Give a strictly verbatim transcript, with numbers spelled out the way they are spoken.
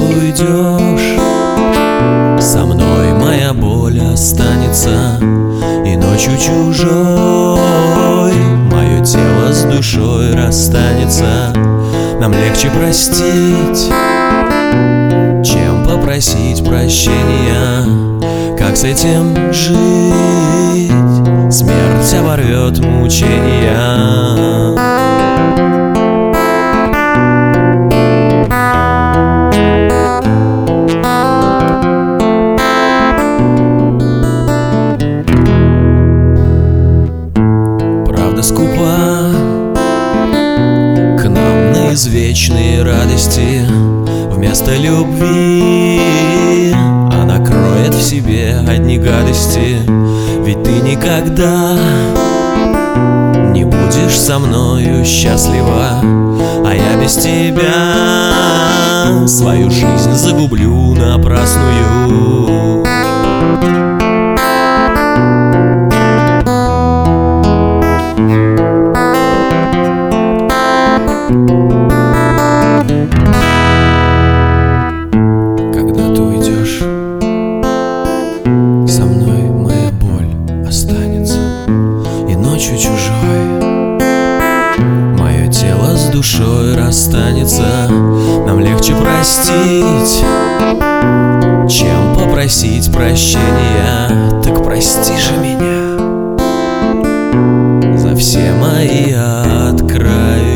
уйдешь, со мной моя боль останется, и ночью чужой мое тело с душой расстанется. Нам легче простить, чем попросить прощения. Как с этим жить? Смерть оборвет мучения. Правда скупа к нам на извечные радости. Вместо любви она кроет в себе одни гадости. Ведь ты никогда не будешь со мною счастлива, а я без тебя свою жизнь загублю напрасную. Когда ты уйдешь, со мной моя боль останется, и ночью чужой мое тело с душой расстанется. Нам легче простить, чем попросить прощения. Так прости же меня за все мои откровения.